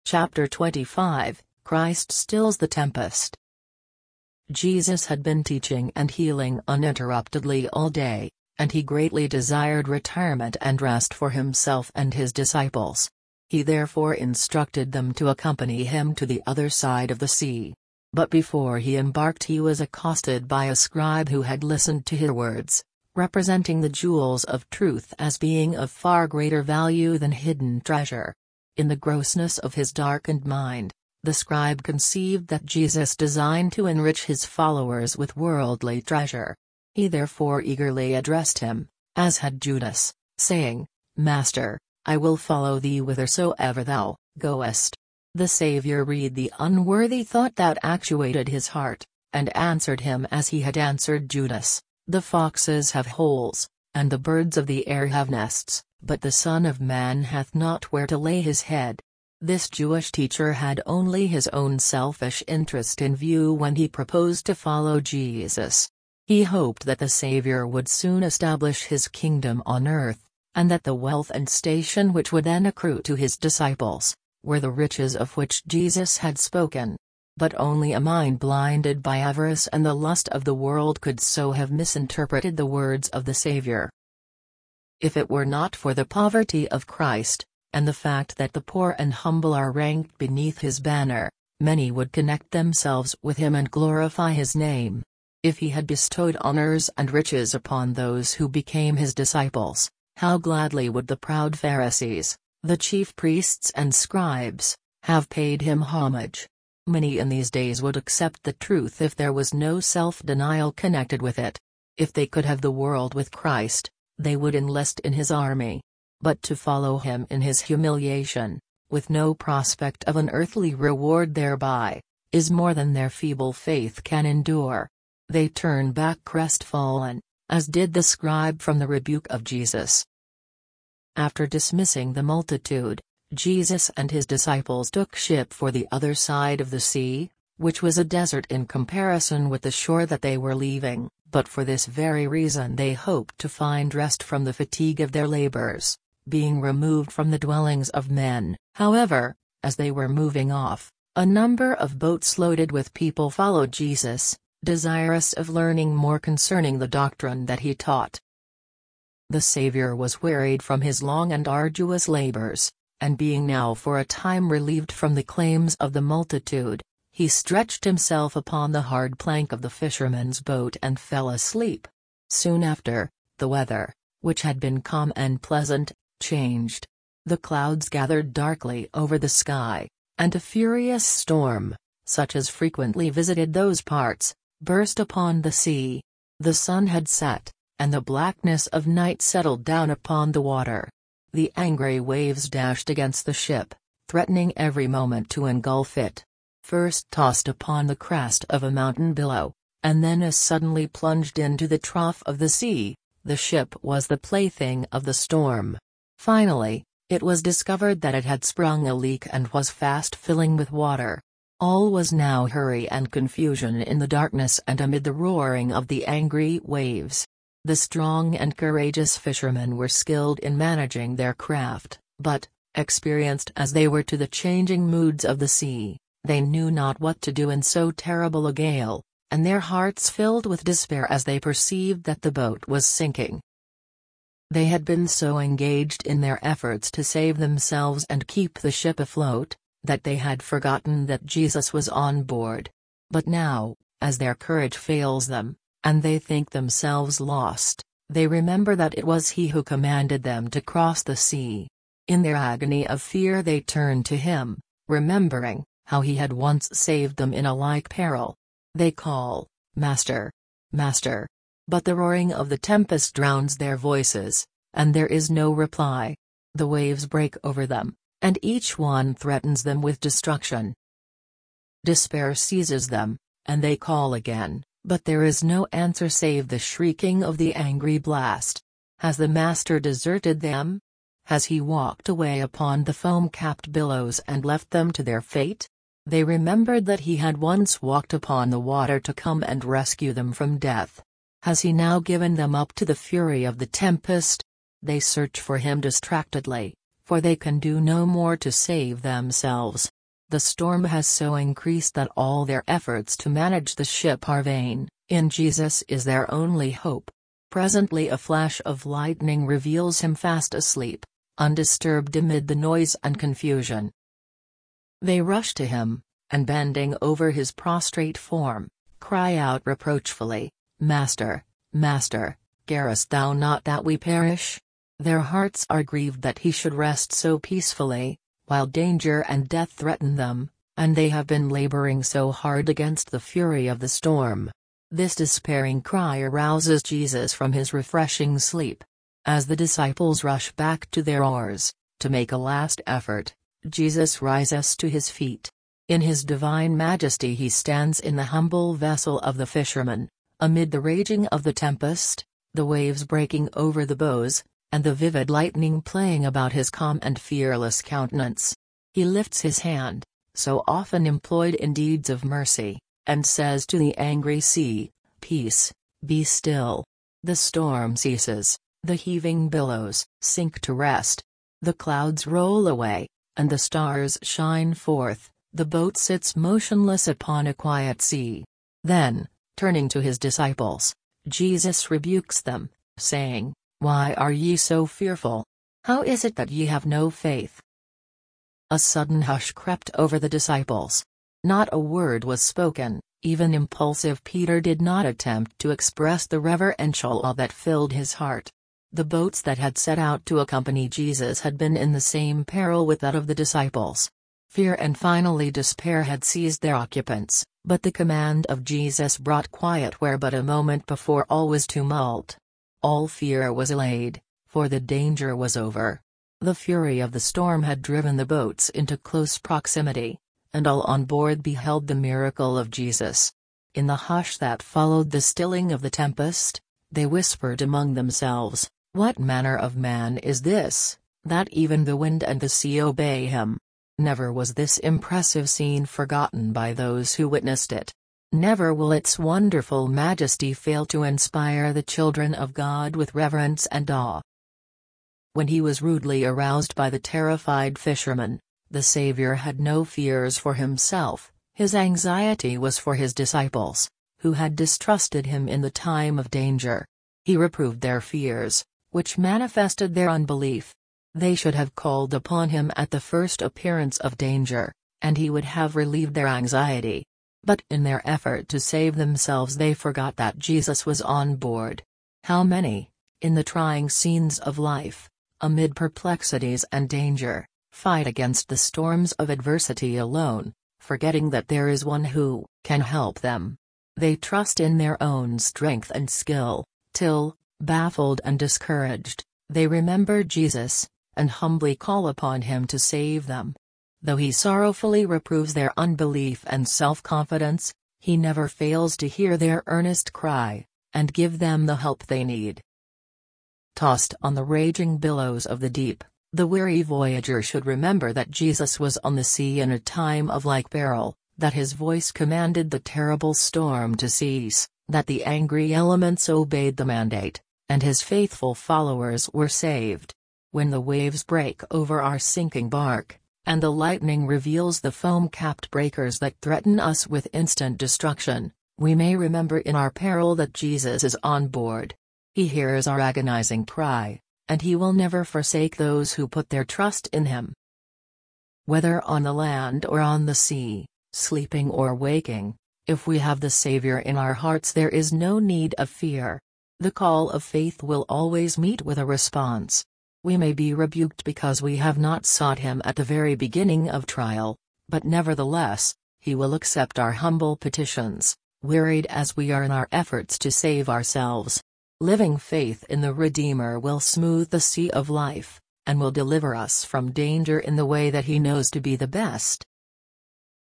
Chapter 25, Christ Stills the Tempest. Jesus had been teaching and healing uninterruptedly all day, and he greatly desired retirement and rest for himself and his disciples. He therefore instructed them to accompany him to the other side of the sea. But before he embarked he was accosted by a scribe who had listened to his words, representing the jewels of truth as being of far greater value than hidden treasure. In the grossness of his darkened mind, the scribe conceived that Jesus designed to enrich his followers with worldly treasure. He therefore eagerly addressed him, as had Judas, saying, "Master, I will follow thee whithersoever thou goest." The Savior read the unworthy thought that actuated his heart, and answered him as he had answered Judas, "The foxes have holes, and the birds of the air have nests, but the Son of Man hath not where to lay his head." This Jewish teacher had only his own selfish interest in view when he proposed to follow Jesus. He hoped that the Savior would soon establish his kingdom on earth, and that the wealth and station which would then accrue to his disciples were the riches of which Jesus had spoken. But only a mind blinded by avarice and the lust of the world could so have misinterpreted the words of the Savior. If it were not for the poverty of Christ, and the fact that the poor and humble are ranked beneath his banner, many would connect themselves with him and glorify his name. If he had bestowed honors and riches upon those who became his disciples, how gladly would the proud Pharisees, the chief priests and scribes, have paid him homage. Many in these days would accept the truth if there was no self-denial connected with it. If they could have the world with Christ, they would enlist in his army. But to follow him in his humiliation, with no prospect of an earthly reward thereby, is more than their feeble faith can endure. They turn back crestfallen, as did the scribe from the rebuke of Jesus. After dismissing the multitude, Jesus and his disciples took ship for the other side of the sea, which was a desert in comparison with the shore that they were leaving, but for this very reason they hoped to find rest from the fatigue of their labors, being removed from the dwellings of men. However, as they were moving off, a number of boats loaded with people followed Jesus, desirous of learning more concerning the doctrine that he taught. The Savior was wearied from his long and arduous labors, and being now for a time relieved from the claims of the multitude, he stretched himself upon the hard plank of the fisherman's boat and fell asleep. Soon after, the weather, which had been calm and pleasant, changed. The clouds gathered darkly over the sky, and a furious storm, such as frequently visited those parts, burst upon the sea. The sun had set, and the blackness of night settled down upon the water. The angry waves dashed against the ship, threatening every moment to engulf it. First tossed upon the crest of a mountain billow, and then as suddenly plunged into the trough of the sea, the ship was the plaything of the storm. Finally, it was discovered that it had sprung a leak and was fast filling with water. All was now hurry and confusion in the darkness and amid the roaring of the angry waves. The strong and courageous fishermen were skilled in managing their craft, but, experienced as they were to the changing moods of the sea, they knew not what to do in so terrible a gale, and their hearts filled with despair as they perceived that the boat was sinking. They had been so engaged in their efforts to save themselves and keep the ship afloat, that they had forgotten that Jesus was on board. But now, as their courage fails them, and they think themselves lost, they remember that it was he who commanded them to cross the sea. In their agony of fear they turn to him, remembering how he had once saved them in a like peril. They call, "Master! Master!" But the roaring of the tempest drowns their voices, and there is no reply. The waves break over them, and each one threatens them with destruction. Despair seizes them, and they call again, but there is no answer save the shrieking of the angry blast. Has the Master deserted them? Has he walked away upon the foam-capped billows and left them to their fate? They remembered that he had once walked upon the water to come and rescue them from death. Has he now given them up to the fury of the tempest? They search for him distractedly, for they can do no more to save themselves. The storm has so increased that all their efforts to manage the ship are vain. In Jesus is their only hope. Presently a flash of lightning reveals him fast asleep, undisturbed amid the noise and confusion. They rush to him, and bending over his prostrate form, cry out reproachfully, "Master, Master, carest thou not that we perish?" Their hearts are grieved that he should rest so peacefully, while danger and death threaten them, and they have been laboring so hard against the fury of the storm. This despairing cry arouses Jesus from his refreshing sleep. As the disciples rush back to their oars, to make a last effort, Jesus rises to his feet. In his divine majesty he stands in the humble vessel of the fisherman, amid the raging of the tempest, the waves breaking over the bows, and the vivid lightning playing about his calm and fearless countenance. He lifts his hand, so often employed in deeds of mercy, and says to the angry sea, "Peace, be still." The storm ceases, the heaving billows sink to rest. The clouds roll away, and the stars shine forth, the boat sits motionless upon a quiet sea. Then, turning to his disciples, Jesus rebukes them, saying, "Why are ye so fearful? How is it that ye have no faith?" A sudden hush crept over the disciples. Not a word was spoken, even impulsive Peter did not attempt to express the reverential awe that filled his heart. The boats that had set out to accompany Jesus had been in the same peril with that of the disciples. Fear and finally despair had seized their occupants, but the command of Jesus brought quiet where but a moment before all was tumult. All fear was allayed, for the danger was over. The fury of the storm had driven the boats into close proximity, and all on board beheld the miracle of Jesus. In the hush that followed the stilling of the tempest, they whispered among themselves, "What manner of man is this, that even the wind and the sea obey him?" Never was this impressive scene forgotten by those who witnessed it. Never will its wonderful majesty fail to inspire the children of God with reverence and awe. When he was rudely aroused by the terrified fishermen, the Savior had no fears for himself, his anxiety was for his disciples, who had distrusted him in the time of danger. He reproved their fears, which manifested their unbelief. They should have called upon him at the first appearance of danger, and he would have relieved their anxiety. But in their effort to save themselves they forgot that Jesus was on board. How many, in the trying scenes of life, amid perplexities and danger, fight against the storms of adversity alone, forgetting that there is one who can help them. They trust in their own strength and skill, till, baffled and discouraged, they remember Jesus, and humbly call upon him to save them. Though he sorrowfully reproves their unbelief and self-confidence, he never fails to hear their earnest cry, and give them the help they need. Tossed on the raging billows of the deep, the weary voyager should remember that Jesus was on the sea in a time of like peril, that his voice commanded the terrible storm to cease, that the angry elements obeyed the mandate, and his faithful followers were saved. When the waves break over our sinking bark, and the lightning reveals the foam-capped breakers that threaten us with instant destruction, we may remember in our peril that Jesus is on board. He hears our agonizing cry, and he will never forsake those who put their trust in him. Whether on the land or on the sea, sleeping or waking, if we have the Savior in our hearts there is no need of fear. The call of faith will always meet with a response. We may be rebuked because we have not sought him at the very beginning of trial, but nevertheless, he will accept our humble petitions, wearied as we are in our efforts to save ourselves. Living faith in the Redeemer will smooth the sea of life, and will deliver us from danger in the way that he knows to be the best.